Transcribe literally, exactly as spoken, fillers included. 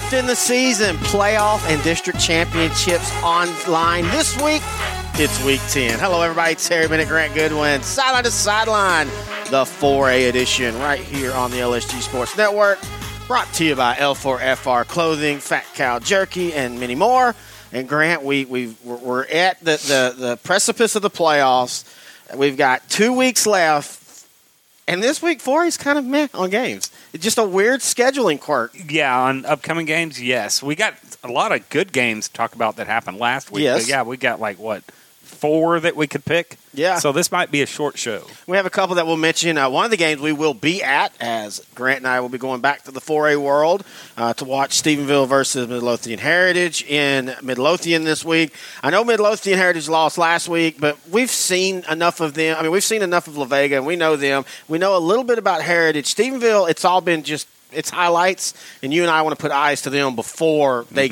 left in the season. Playoff and district championships online this week. It's week ten. Hello, everybody. Terry Bennett, Grant Goodwin. Sideline to sideline, the four A edition right here on the L S G Sports Network. Brought to you by L four F R Clothing, Fat Cow Jerky, and many more. And Grant, we we we're at the, the, the precipice of the playoffs. We've got two weeks left. And this week four is kind of meh on games. It's just a weird scheduling quirk. Yeah, on upcoming games, yes. We got a lot of good games to talk about that happened last week. Yes. But yeah, we got like, what, four that we could pick? Yeah. So this might be a short show. We have a couple that we'll mention. Uh, one of the games we will be at, as Grant and I will be going back to the four A world uh, to watch Stephenville versus Midlothian Heritage in Midlothian this week. I know Midlothian Heritage lost last week, but we've seen enough of them. I mean, we've seen enough of La Vega, and we know them. We know a little bit about Heritage. Stephenville, it's all been just it's highlights, and you and I want to put eyes to them before they